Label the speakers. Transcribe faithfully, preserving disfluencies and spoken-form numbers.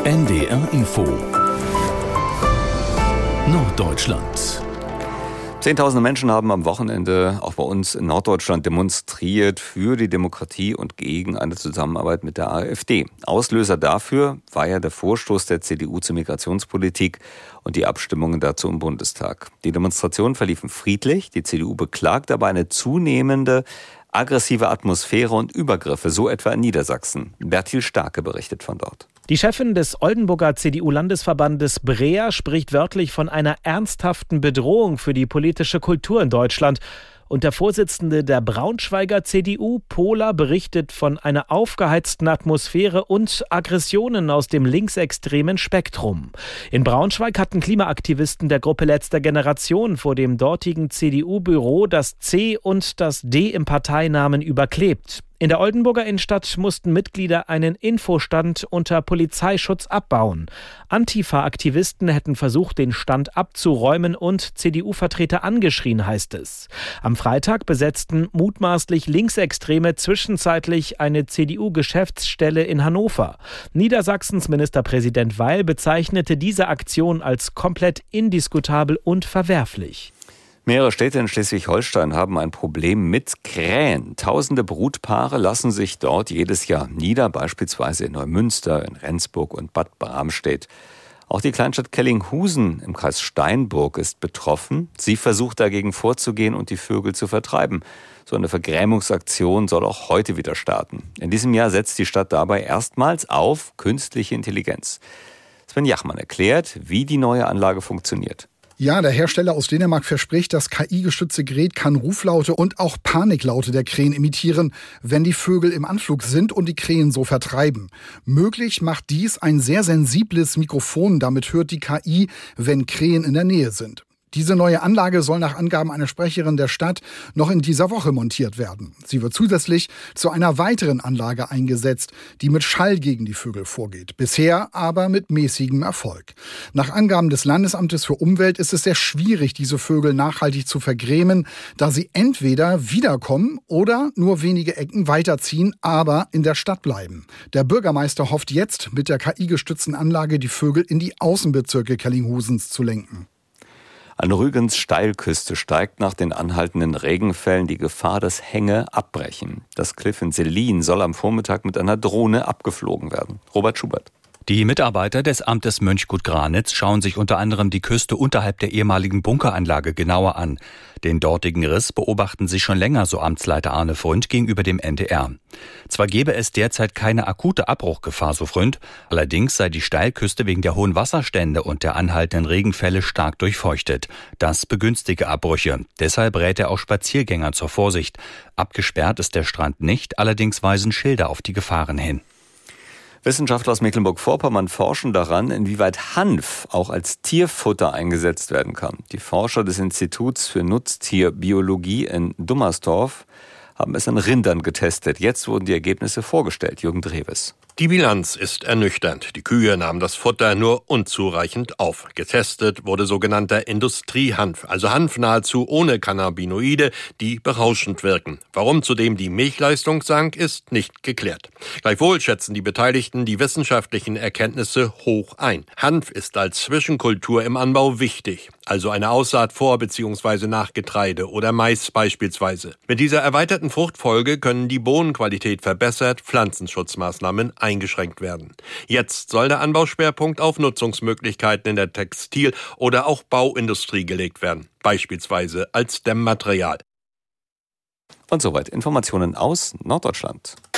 Speaker 1: N D R Info Norddeutschland.
Speaker 2: Zehntausende Menschen haben am Wochenende auch bei uns in Norddeutschland demonstriert für die Demokratie und gegen eine Zusammenarbeit mit der AfD. Auslöser dafür war ja der Vorstoß der C D U zur Migrationspolitik und die Abstimmungen dazu im Bundestag. Die Demonstrationen verliefen friedlich. Die C D U beklagt aber eine zunehmende aggressive Atmosphäre und Übergriffe, so etwa in Niedersachsen. Bertil Starke berichtet von dort.
Speaker 3: Die Chefin des Oldenburger C D U-Landesverbandes Breer spricht wörtlich von einer ernsthaften Bedrohung für die politische Kultur in Deutschland. Und der Vorsitzende der Braunschweiger C D U, Pohler, berichtet von einer aufgeheizten Atmosphäre und Aggressionen aus dem linksextremen Spektrum. In Braunschweig hatten Klimaaktivisten der Gruppe Letzter Generation vor dem dortigen C D U-Büro das C und das D im Parteinamen überklebt. In der Oldenburger Innenstadt mussten Mitglieder einen Infostand unter Polizeischutz abbauen. Antifa-Aktivisten hätten versucht, den Stand abzuräumen und C D U-Vertreter angeschrien, heißt es. Am Freitag besetzten mutmaßlich Linksextreme zwischenzeitlich eine C D U-Geschäftsstelle in Hannover. Niedersachsens Ministerpräsident Weil bezeichnete diese Aktion als komplett indiskutabel und verwerflich.
Speaker 2: Mehrere Städte in Schleswig-Holstein haben ein Problem mit Krähen. Tausende Brutpaare lassen sich dort jedes Jahr nieder, beispielsweise in Neumünster, in Rendsburg und Bad Bramstedt. Auch die Kleinstadt Kellinghusen im Kreis Steinburg ist betroffen. Sie versucht dagegen vorzugehen und die Vögel zu vertreiben. So eine Vergrämungsaktion soll auch heute wieder starten. In diesem Jahr setzt die Stadt dabei erstmals auf künstliche Intelligenz. Sven Jachmann erklärt, wie die neue Anlage funktioniert.
Speaker 4: Ja, der Hersteller aus Dänemark verspricht, das K I-gestützte Gerät kann Ruflaute und auch Paniklaute der Krähen imitieren, wenn die Vögel im Anflug sind und die Krähen so vertreiben. Möglich macht dies ein sehr sensibles Mikrofon, damit hört die K I, wenn Krähen in der Nähe sind. Diese neue Anlage soll nach Angaben einer Sprecherin der Stadt noch in dieser Woche montiert werden. Sie wird zusätzlich zu einer weiteren Anlage eingesetzt, die mit Schall gegen die Vögel vorgeht. Bisher aber mit mäßigem Erfolg. Nach Angaben des Landesamtes für Umwelt ist es sehr schwierig, diese Vögel nachhaltig zu vergrämen, da sie entweder wiederkommen oder nur wenige Ecken weiterziehen, aber in der Stadt bleiben. Der Bürgermeister hofft jetzt, mit der K I-gestützten Anlage die Vögel in die Außenbezirke Kellinghusens zu lenken.
Speaker 2: An Rügens Steilküste steigt nach den anhaltenden Regenfällen die Gefahr, dass Hänge abbrechen. Das Kliff in Selin soll am Vormittag mit einer Drohne abgeflogen werden. Robert Schubert.
Speaker 5: Die Mitarbeiter des Amtes Mönchgut-Granitz schauen sich unter anderem die Küste unterhalb der ehemaligen Bunkeranlage genauer an. Den dortigen Riss beobachten sie schon länger, so Amtsleiter Arne Fründ gegenüber dem N D R. Zwar gäbe es derzeit keine akute Abbruchgefahr, so Fründ, allerdings sei die Steilküste wegen der hohen Wasserstände und der anhaltenden Regenfälle stark durchfeuchtet. Das begünstige Abbrüche. Deshalb rät er auch Spaziergängern zur Vorsicht. Abgesperrt ist der Strand nicht, allerdings weisen Schilder auf die Gefahren hin.
Speaker 2: Wissenschaftler aus Mecklenburg-Vorpommern forschen daran, inwieweit Hanf auch als Tierfutter eingesetzt werden kann. Die Forscher des Instituts für Nutztierbiologie in Dummersdorf haben es an Rindern getestet. Jetzt wurden die Ergebnisse vorgestellt. Jürgen Dreves.
Speaker 6: Die Bilanz ist ernüchternd. Die Kühe nahmen das Futter nur unzureichend auf. Getestet wurde sogenannter Industriehanf, also Hanf nahezu ohne Cannabinoide, die berauschend wirken. Warum zudem die Milchleistung sank, ist nicht geklärt. Gleichwohl schätzen die Beteiligten die wissenschaftlichen Erkenntnisse hoch ein. Hanf ist als Zwischenkultur im Anbau wichtig, also eine Aussaat vor bzw. nach Getreide oder Mais beispielsweise. Mit dieser erweiterten Fruchtfolge können die Bohnenqualität verbessert, Pflanzenschutzmaßnahmen eingeschränkt werden. Jetzt soll der Anbauschwerpunkt auf Nutzungsmöglichkeiten in der Textil- oder auch Bauindustrie gelegt werden, beispielsweise als Dämmmaterial.
Speaker 2: Und soweit Informationen aus Norddeutschland.